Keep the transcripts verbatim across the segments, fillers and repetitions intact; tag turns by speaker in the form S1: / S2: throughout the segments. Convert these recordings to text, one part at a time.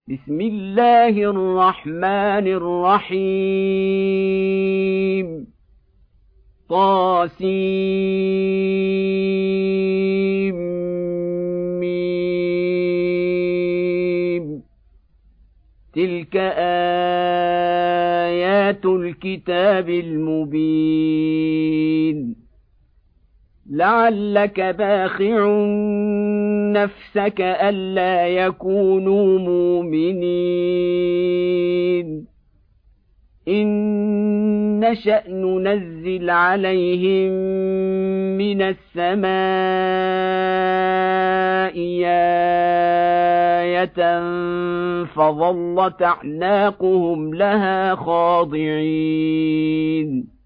S1: بسم الله الرحمن الرحيم طاسيم تلك آيات الكتاب المبين لعلك باخع نفسك ألا يكونوا مؤمنين إن نشأ ننزل عليهم من السماء آية فظلت أعناقهم لها خاضعين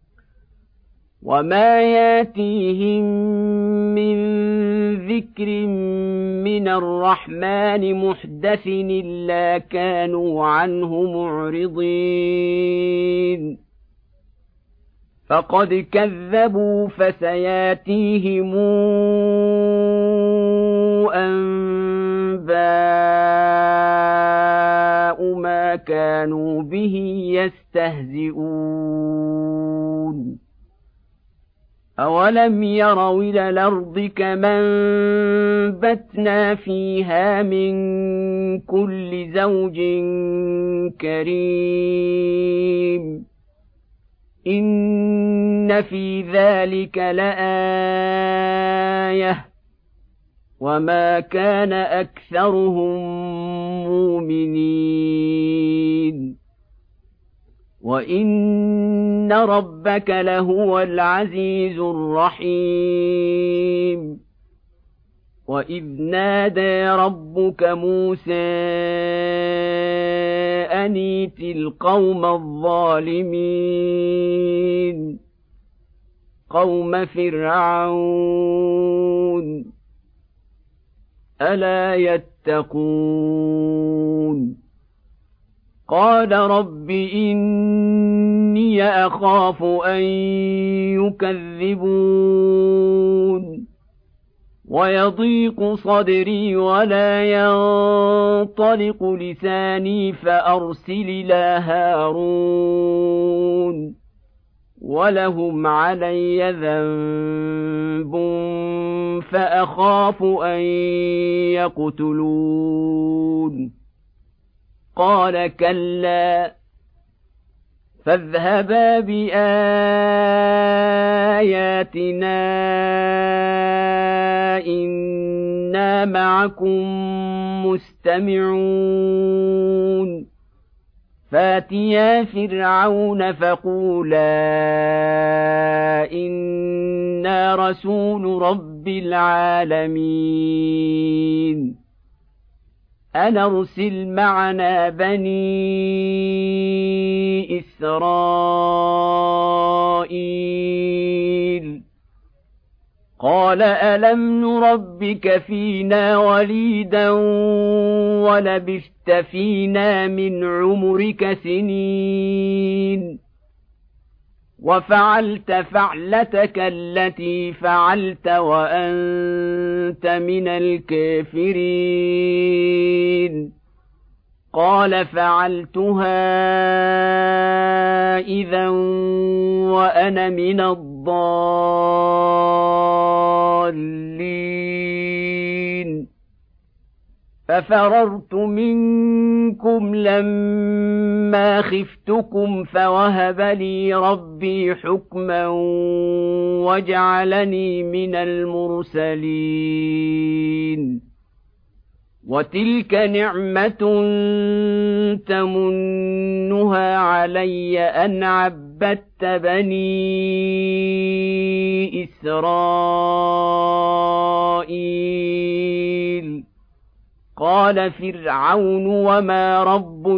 S1: وما ياتيهم من ذكر من الرحمن محدث إلا كانوا عنه معرضين فقد كذبوا فسياتيهم أنباء ما كانوا به يستهزئون أولم يروا إلى الأرض كما أنبتنا فيها من كل زوج كريم إن في ذلك لآية وما كان أكثرهم مؤمنين وإن ربك لهو العزيز الرحيم وإذ نادى ربك موسى أن ائت القوم الظالمين قوم فرعون ألا يتقون قال رب إني أخاف أن يكذبون ويضيق صدري ولا ينطلق لساني فأرسل إلى هارون ولهم علي ذنب فأخاف أن يقتلون قال كلا فاذهبا بآياتنا إنا معكم مستمعون فاتيا فرعون فقولا إنا رسول رب العالمين أن أرسل معنا بني إسرائيل قال ألم نربك فينا وليدا ولبثت فينا من عمرك سنين وفعلت فعلتك التي فعلت وأنت من الكافرين قال فعلتها إذا وأنا من الضالين ففررت منكم لما خفتكم فوهب لي ربي حكما وجعلني من المرسلين وتلك نعمة تمنها علي أن عبدت بني إسرائيل قال فرعون وما رب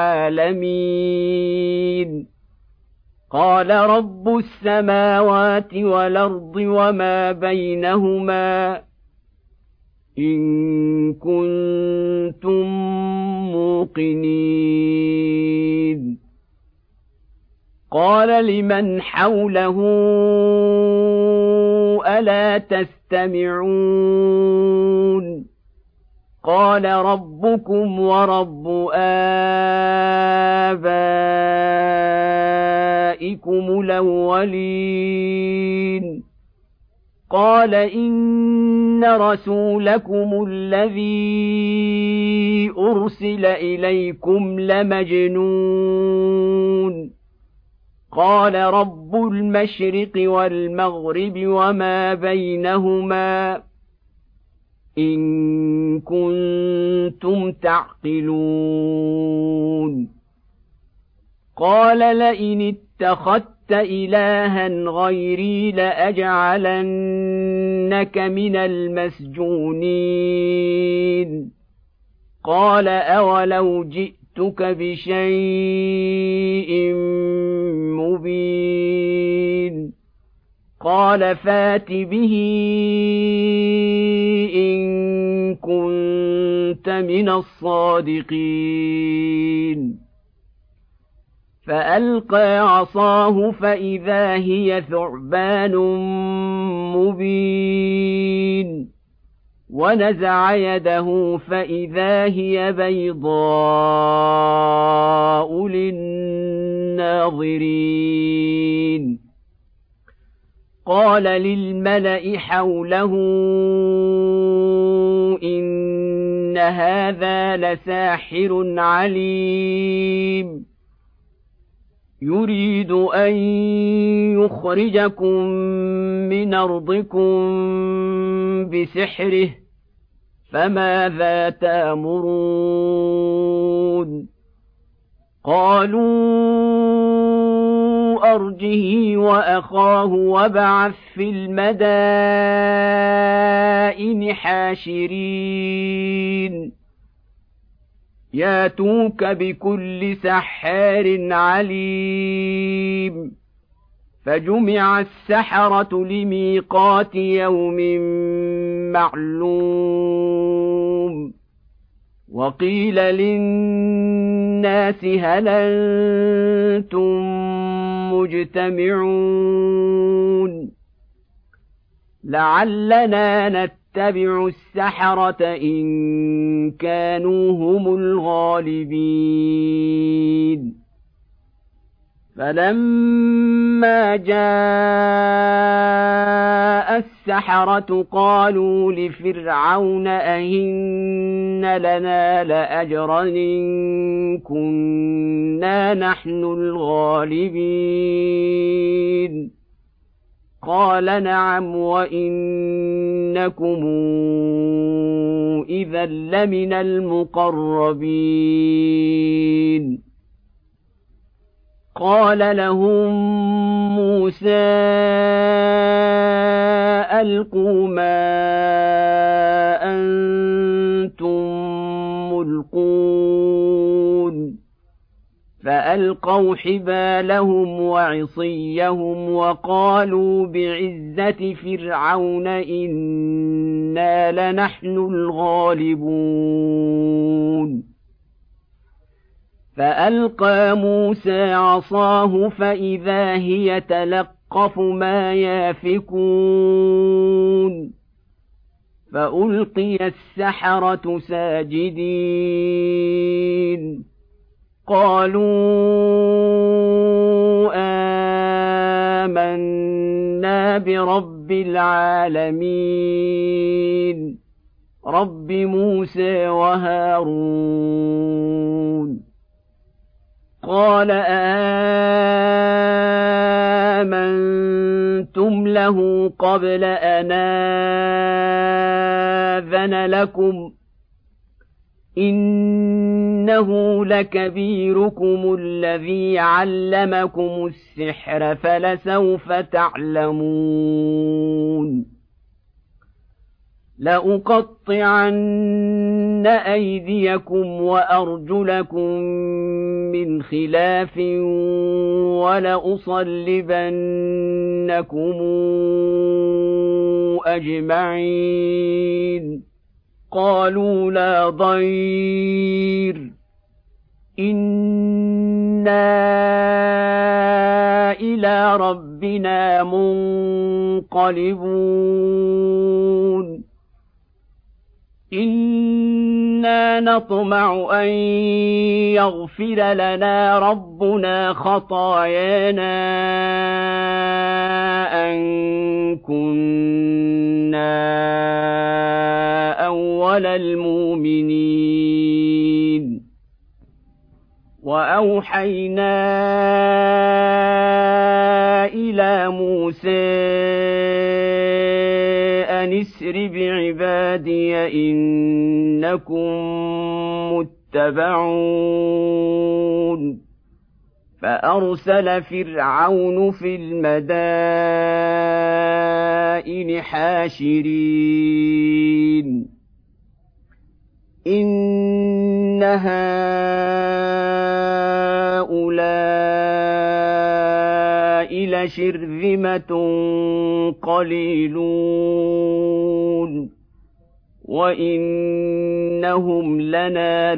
S1: العالمين قال رب السماوات والأرض وما بينهما إن كنتم موقنين قال لمن حوله ألا تستمعون قال ربكم ورب آبائكم الأولين قال إن رسولكم الذي أرسل إليكم لمجنون قال رب المشرق والمغرب وما بينهما إن كنتم تعقلون قال لئن اتخذت إلها غيري لأجعلنك من المسجونين قال أولو جئتك بشيء مبين قال فات به إن كنت من الصادقين فألقى عصاه فإذا هي ثعبان مبين ونزع يده فإذا هي بيضاء للناظرين قال للملأ حوله إن هذا لساحر عليم يريد أن يخرجكم من أرضكم بسحره فماذا تأمرون قالوا أرجه وأخاه وابعث في المدائن حاشرين ياتوك بكل سحار عليم فجمع السحرة لميقات يوم معلوم وقيل للناس هل أنتم مجتمعون لعلنا نتبع السحرة إن كانوا هم الغالبين فلما جاء السحرة قالوا لفرعون أئن لنا لأجرا إن كنا نحن الغالبين قال نعم وإنكم إذا لمن المقربين قال لهم موسى ألقوا ما أنتم ملقون فألقوا حبالهم وعصيهم وقالوا بعزة فرعون إنا لنحن الغالبون فألقى موسى عصاه فإذا هي تلقف ما يافكون فألقي السحرة ساجدين قالوا آمنا برب العالمين رب موسى وهارون قال آمنتم له قبل أن آذن لكم إنه لكبيركم الذي علمكم السحر فلسوف تعلمون لأقطعن أيديكم وأرجلكم من خلاف ولأصلبنكم أجمعين قالوا لا ضير إنا إلى ربنا منقلبون إن إنا نطمع أن يغفر لنا ربنا خطايانا أن كنا أول المؤمنين وأوحينا إلى موسى أن اسر بعبادي إنكم متبعون فأرسل فرعون في المدائن حاشرين إن هؤلاء لشرذمة قليلون وإنهم لنا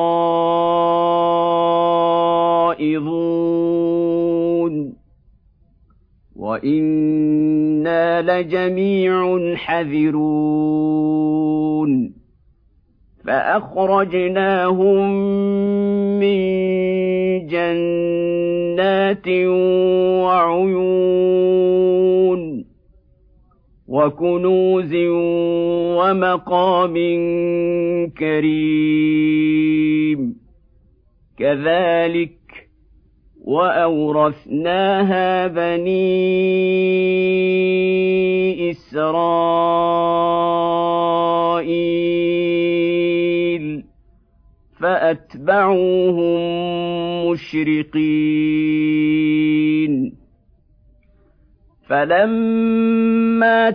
S1: لغائظون وإنا لجميع حذرون فأخرجناهم من جنات وعيون وكنوز ومقام كريم كذلك وأورثناها بني إسرائيل فأتبعوهم مشرقين فلما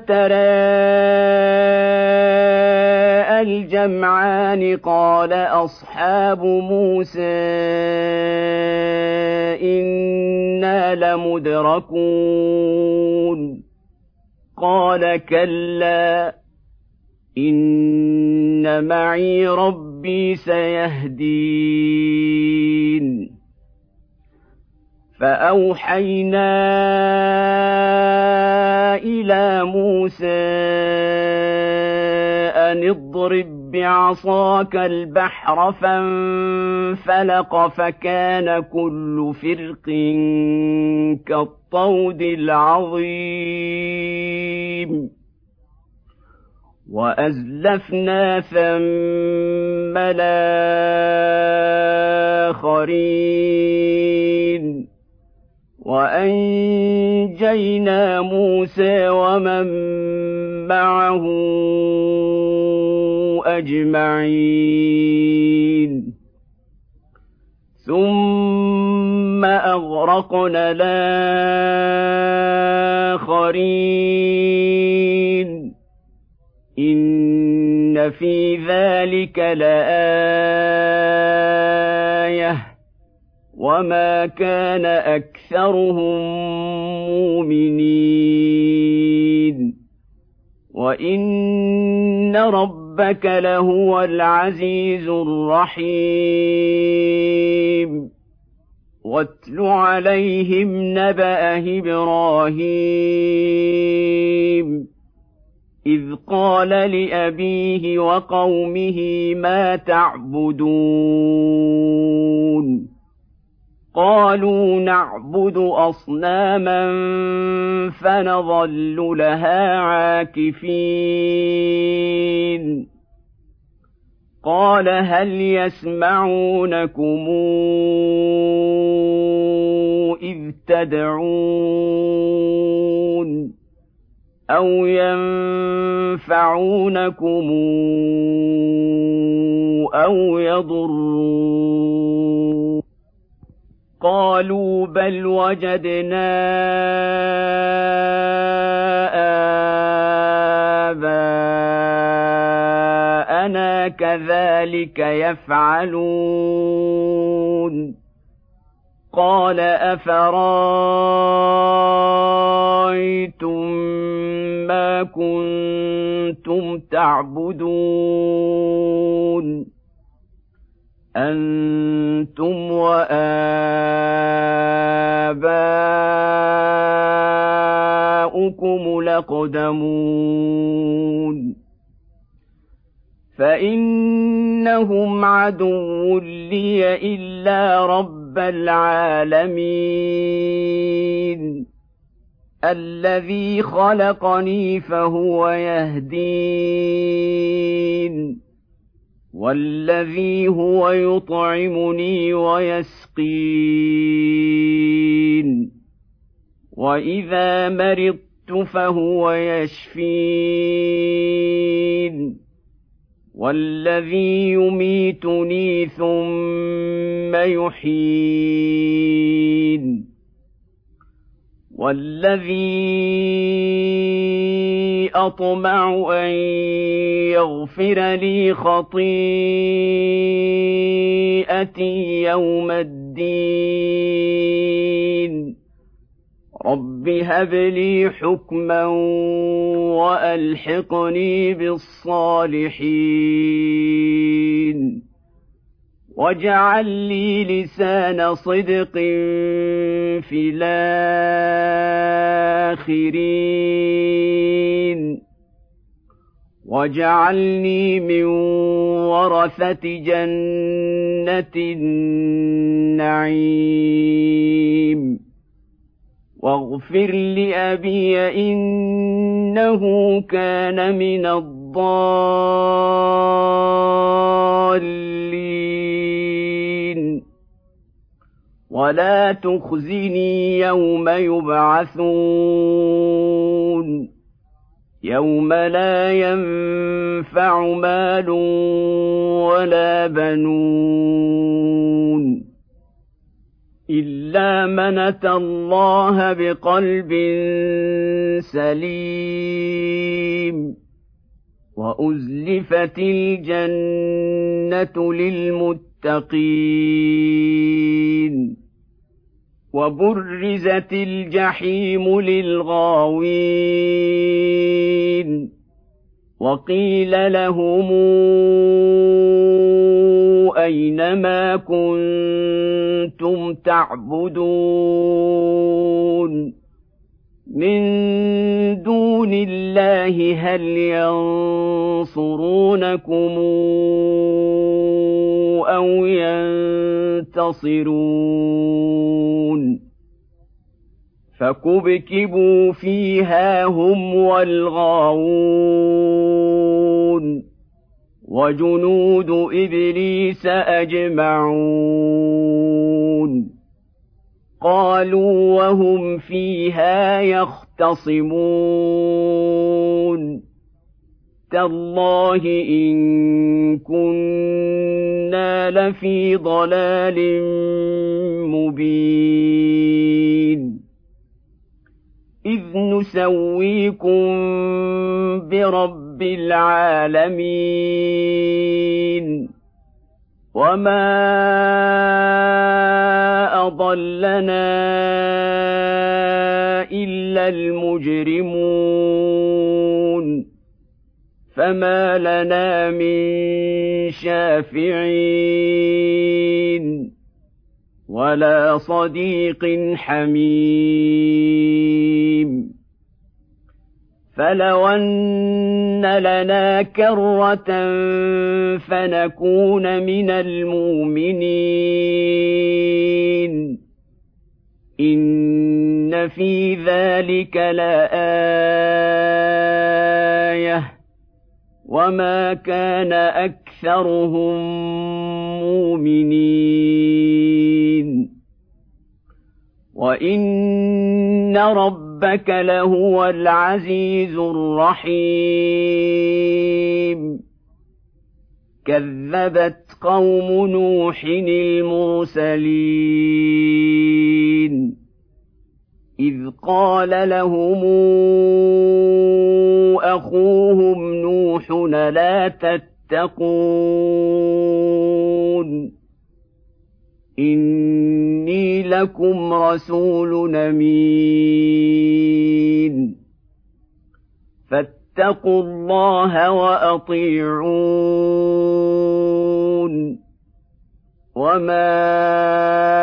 S1: تراءى الجمعان قال أصحاب موسى إنا لمدركون قال كلا إن معي ربي سيهدين فأوحينا إلى موسى أن اضرب بعصاك البحر فانفلق فكان كل فرق كالطود العظيم وأزلفنا ثم الآخرين وأنجينا موسى ومن معه أجمعين ثم أغرقنا الآخرين إن في ذلك لآية وما كان أكثرهم مؤمنين وإن ربك لهو العزيز الرحيم واتل عليهم نبأ إبراهيم إذ قال لأبيه وقومه ما تعبدون قالوا نعبد أصناما فنظل لها عاكفين قال هل يسمعونكم إذ تدعون أو ينفعونكم أو يضرون قالوا بل وجدنا آباءنا كذلك يفعلون قال أفرأيتم ما كنتم تعبدون أنتم وآباؤكم الأقدمون فإنهم عدو لي إلا رب العالمين الذي خلقني فهو يهدين والذي هو يطعمني ويسقين وإذا مرضت فهو يشفين والذي يميتني ثم يحيين والذي أطمع أن يغفر لي خطيئتي يوم الدين رب هب لي حكما وألحقني بالصالحين واجعل لي لسان صدق في الآخرين واجعلني من ورثة جنة النعيم واغفر لأبي إنه كان من الضالين ولا تخزني يوم يبعثون يوم لا ينفع مال ولا بنون إلا من أتى الله بقلب سليم وأزلفت الجنة للمتقين وبرزت الجحيم للغاوين وقيل لهم أين ما كنتم تعبدون من دون الله هل ينصرونكم أو ينتصرون فكبكبوا فيها هم والغاوون وجنود إبليس أجمعون قالوا وهم فيها يختصمون تالله إن كنا لفي ضلال مبين إذ نسويكم برب العالمين وما أضلنا إلا المجرمون فما لنا من شافعين ولا صديق حميم فلو أن لنا كرة فنكون من المؤمنين إن في ذلك لآية وما كان أكثرهم مؤمنين وإن ربك لهو العزيز الرحيم كذبت قوم نوح المرسلين إذ قال لهم أخوهم نوح لا تتقون إني لكم رسول أمين فاتقوا الله وأطيعون وما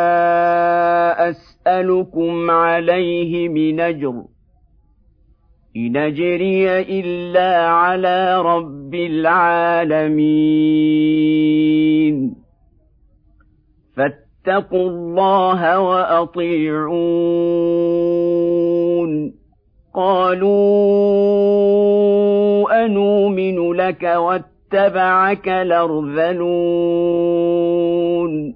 S1: أسألكم عليه من أجر إن أجري إلا على رب العالمين فاتقوا الله وأطيعون قالوا أنؤمن لك واتبعك الأرذلون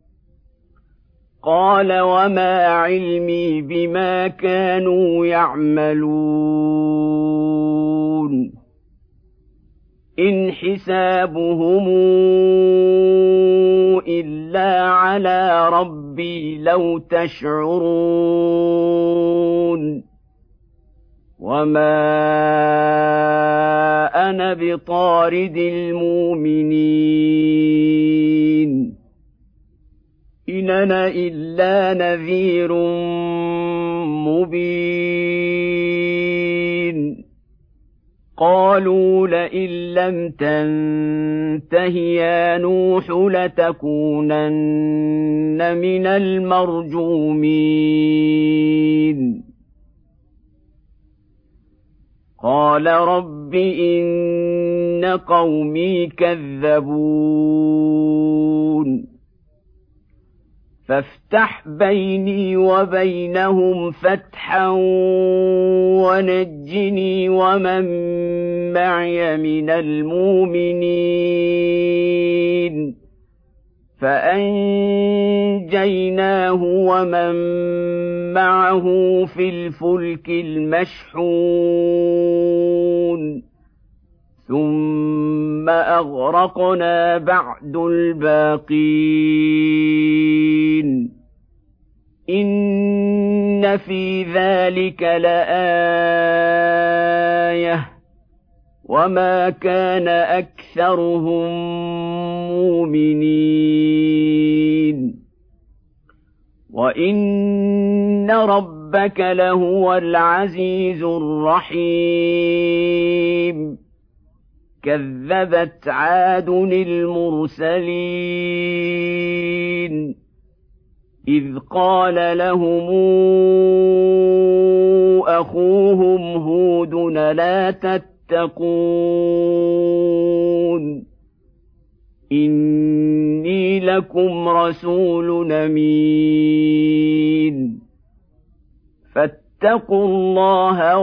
S1: قال وما علمي بما كانوا يعملون إن حسابهم إلا على ربي لو تشعرون وما أنا بطارد المؤمنين إن أنا إلا نذير مبين قالوا لئن لم تنته يا نوح لتكونن من المرجومين قال رب إن قومي كذبون فافتح بيني وبينهم فتحا ونجني ومن معي من المؤمنين فأنجيناه ومن معه في الفلك المشحون ثم أغرقنا بعد الباقين إن في ذلك لآية وما كان أكثرهم مؤمنين وإن ربك لهو العزيز الرحيم كذبت عاد المرسلين إذ قال لهم أخوهم هود لا تتقون إني لكم رسول أمين فاتقوا الله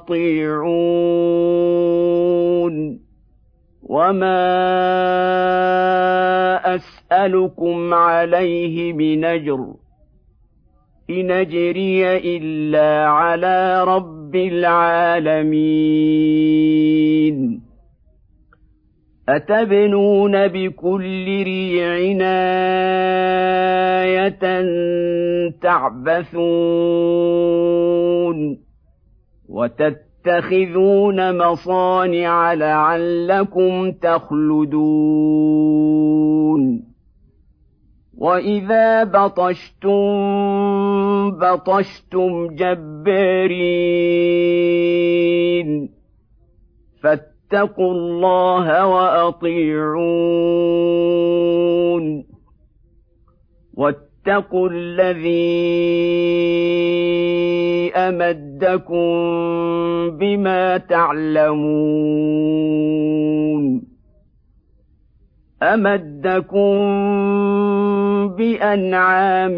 S1: وأطيعون وما أسألكم عليه من أجر إن أجري إلا على رب العالمين أتبنون بكل ريع آية تعبثون وتتخذون مصانع لعلكم تخلدون وإذا بطشتم بطشتم جبارين فاتقوا الله وأطيعون واتقوا الذي أمدكم بما تعلمون أمدكم بأنعام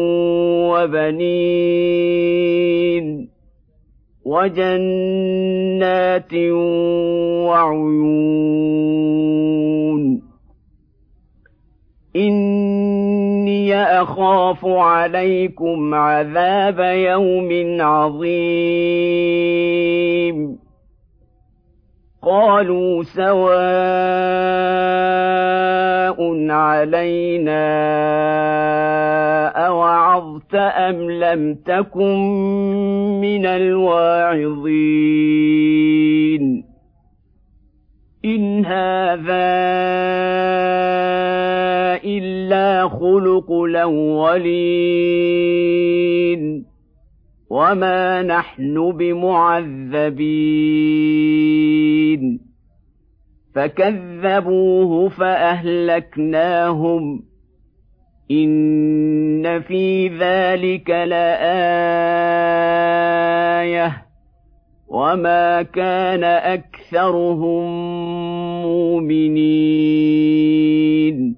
S1: وبنين وجنات وعيون إني أخاف عليكم عذاب يوم عظيم قالوا سواء علينا أوعظت أم لم تكن من الواعظين إن هذا إلا خلق الأولين وما نحن بمعذبين فكذبوه فأهلكناهم إن في ذلك لآية وما كان أكثرهم مؤمنين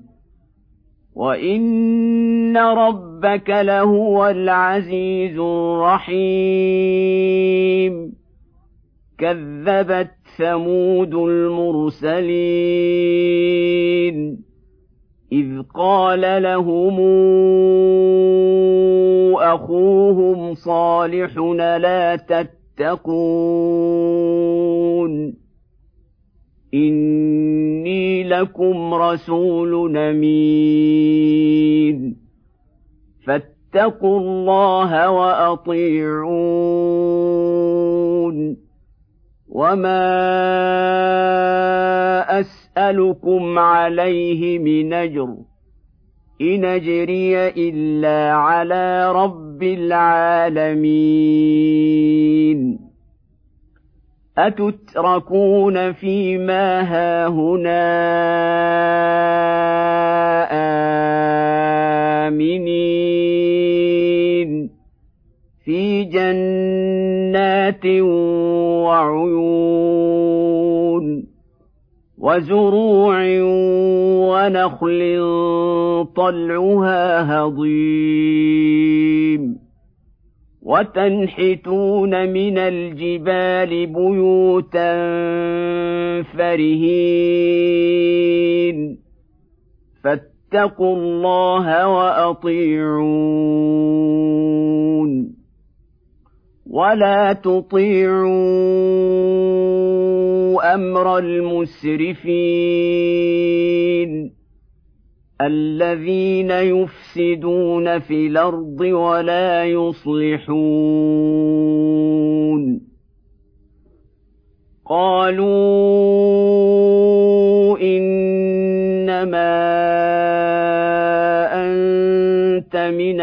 S1: وإن ربك لهو العزيز الرحيم كذبت ثمود المرسلين إذ قال لهم أخوهم صالح لا تتقون إني لكم رسول أمين فاتقوا الله وأطيعون وما أسألكم عليه من أجر إن أجري إلا على رب العالمين أتتركون فيما هاهنا آمنين في جنات وعيون وزروع ونخل طلعها هضيم وتنحتون من الجبال بيوتا فرهين فاتقوا الله وأطيعون ولا تطيعوا أمر المسرفين الذين يفسدون في الأرض ولا يصلحون قالوا إنما أنت من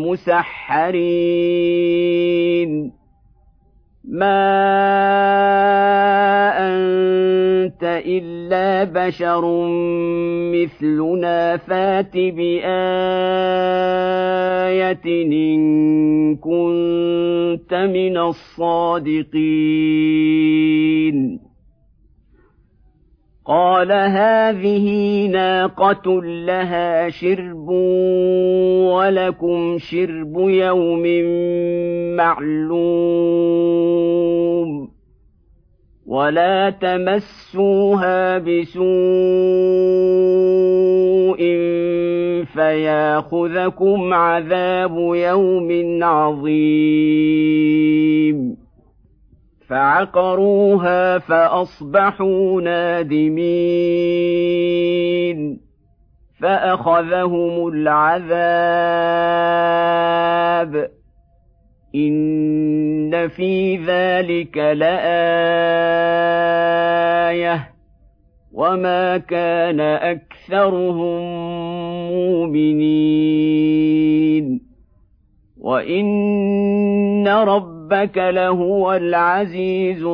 S1: المسحرين ما أنت إلا بشر مثلنا فات بآية إن كنت من الصادقين قال هذه ناقة لها شرب ولكم شرب يوم معلوم ولا تمسوها بسوء فياخذكم عذاب يوم عظيم فعقروها فأصبحوا نادمين فأخذهم العذاب إن في ذلك لآية وما كان أكثرهم مؤمنين وإن ربك لهو العزيز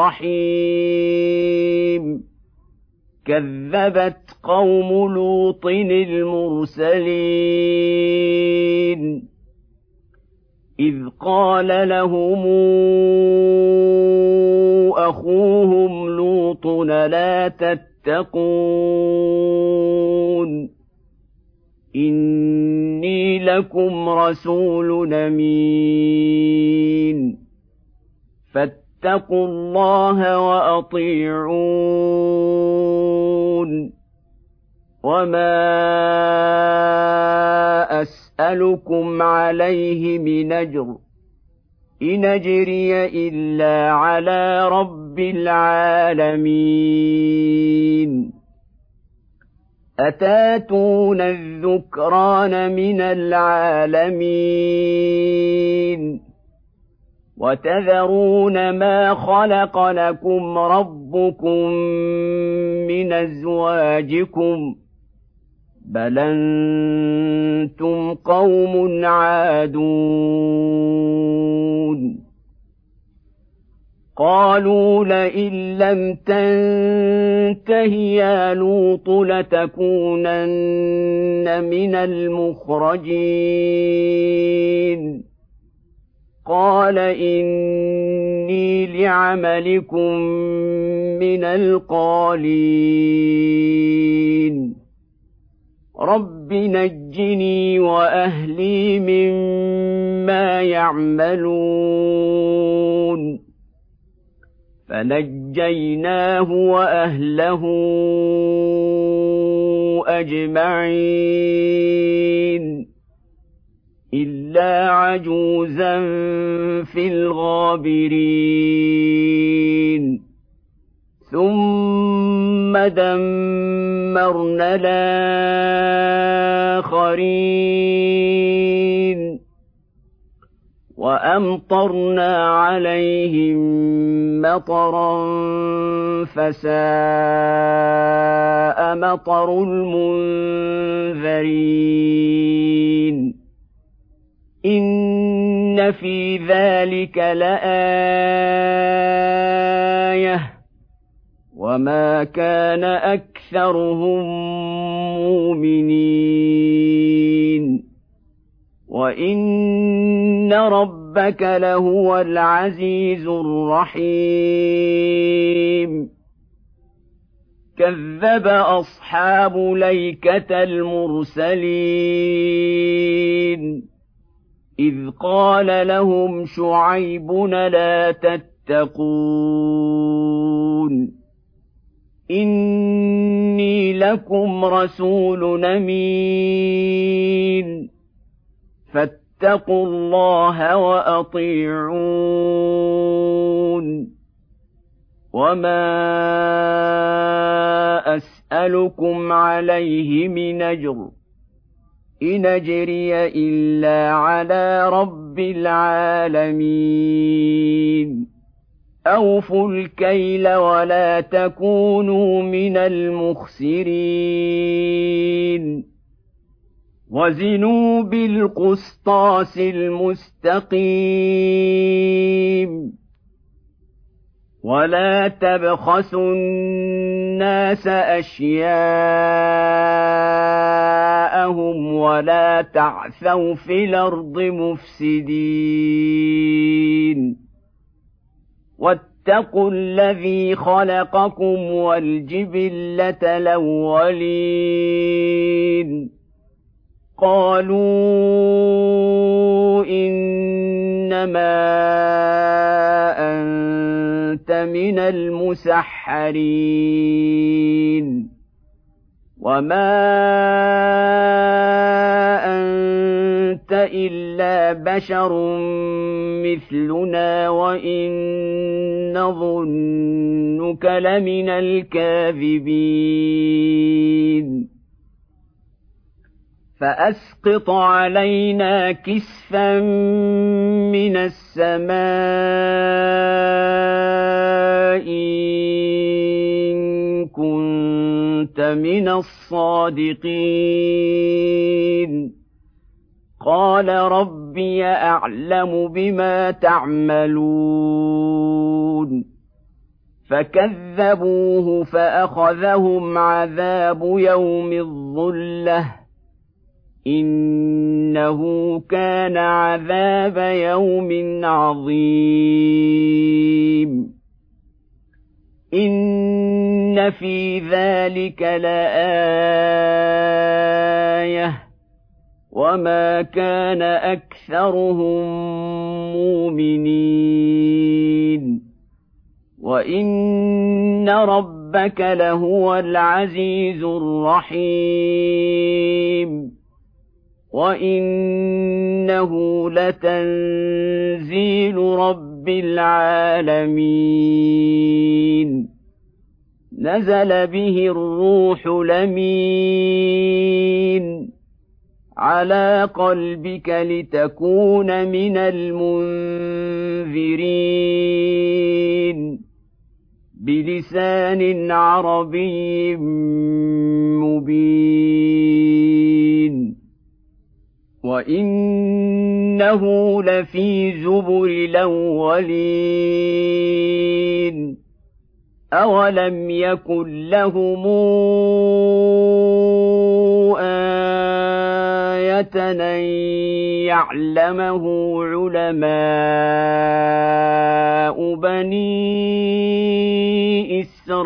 S1: الرحيم كذبت قوم لوط المرسلين إذ قال لهم أخوهم لوط لا تتقون إني لكم رسول أمين فاتقوا الله وأطيعون وما أسألكم عليه من أجر إن أجري إلا على رب العالمين أتاتون الذكران من العالمين وتذرون ما خلق لكم ربكم من أزواجكم بل أنتم قوم عادون قالوا لئن لم تنته يا لوط لتكونن من المخرجين قال إني لعملكم من القالين رب نجني وأهلي مما يعملون فنجيناه وأهله أجمعين إلا عجوزا في الغابرين ثم دمرنا الآخرين وأمطرنا عليهم مطرا فساء مطر المنذرين إن في ذلك لآية وما كان أكثرهم مؤمنين وإن ربك لهو العزيز الرحيم كذب أصحاب ليكة المرسلين إذ قال لهم شعيب لا تتقون إني لكم رسول أمين فاتقوا الله وأطيعون وما أسألكم عليه من أجر إن أجري إلا على رب العالمين أوفوا الكيل ولا تكونوا من المخسرين وزنوا بالقسطاس المستقيم ولا تبخسوا الناس أشياءهم ولا تعثوا في الأرض مفسدين واتقوا الذي خلقكم والجبلة الأولين قالوا إنما أنت من المسحرين وما أنت إلا بشر مثلنا وإن نظنك لمن الكاذبين فأسقط علينا كسفا من السماء إن كنت من الصادقين قال ربي أعلم بما تعملون فكذبوه فأخذهم عذاب يوم الظلة إنه كان عذاب يوم عظيم إن في ذلك لآية وما كان أكثرهم مؤمنين وإن ربك لهو العزيز الرحيم وإنه لتنزيل رب العالمين نزل به الروح الأمين على قلبك لتكون من المنذرين بلسان عربي مبين وإنه لفي زبر الأولين أولم يكن لهم آية أن يعلمه علماء بني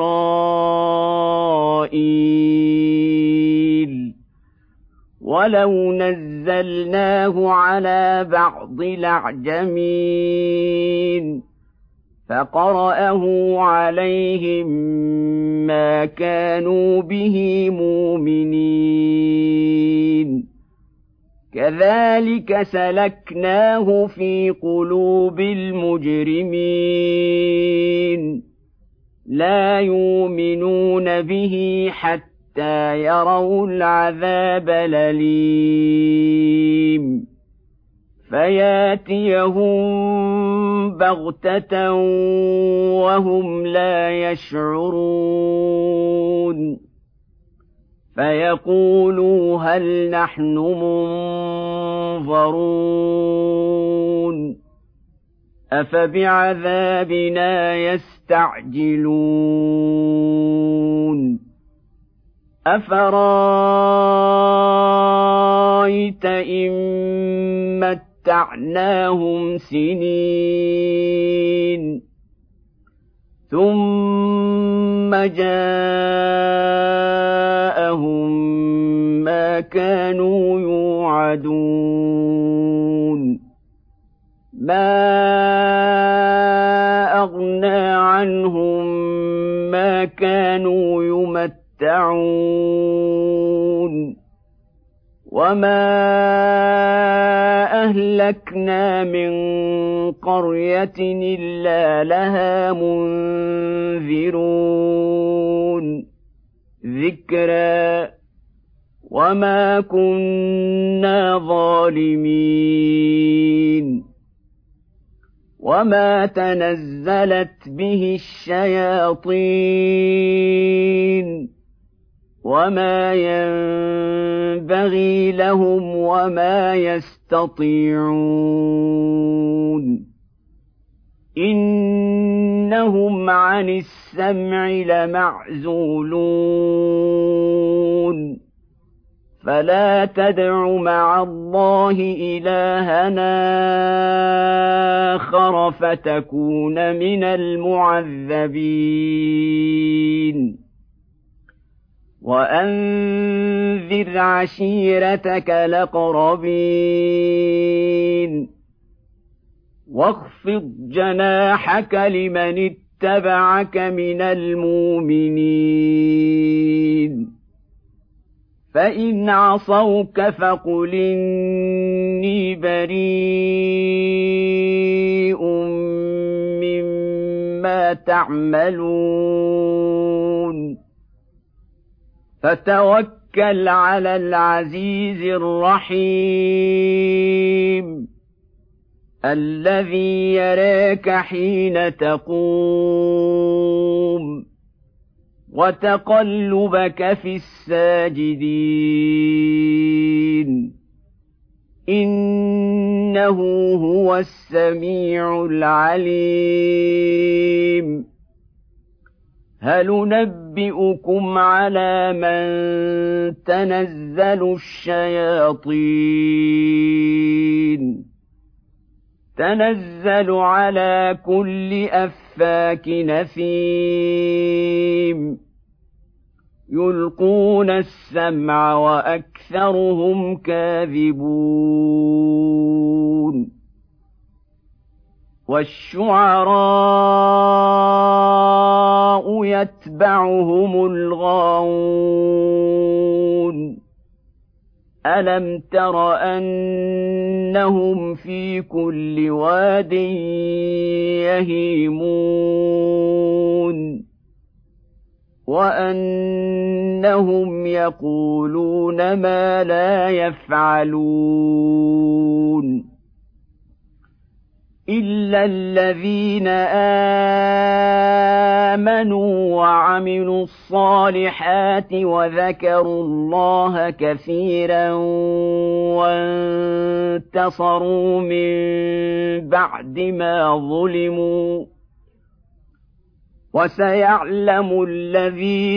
S1: إسرائيل ولو نزلناه على بعض الأعجمين فقرأه عليهم ما كانوا به مؤمنين كذلك سلكناه في قلوب المجرمين لا يؤمنون به حتى يروا العذاب الأليم فياتيهم بغتة وهم لا يشعرون فيقولوا هل نحن منظرون أفبعذابنا يستعجلون أفرأيت إن متعناهم سنين ثم جاءهم ما كانوا يوعدون ما أغنى عنهم ما كانوا يمتعون وما أهلكنا من قرية إلا لها منذرون ذكرى وما كنا ظالمين وما تنزلت به الشياطين وما ينبغي لهم وما يستطيعون إنهم عن السمع لمعزولون فلا تدع مع الله إلهنا آخر فتكون من المعذبين وأنذر عشيرتك الأقربين واخفض جناحك لمن اتبعك من المؤمنين فإن عصوك فقل إني بريء مما تعملون فتوكل على العزيز الرحيم الذي يراك حين تقوم وتقلبك في الساجدين إنه هو السميع العليم هل ننبئكم على من تنزل الشياطين تنزل على كل أفاك نثيم يلقون السمع وأكثرهم كاذبون والشعراء يتبعهم الغاوون ألم تر أنهم في كل واد يهيمون وأنهم يقولون ما لا يفعلون إلا الذين آمنوا وعملوا الصالحات وذكروا الله كثيرا وانتصروا من بعد ما ظلموا وسيعلم الذين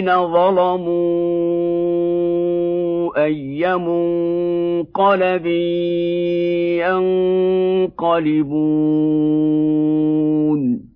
S1: ظلموا أي منقلب ينقلبون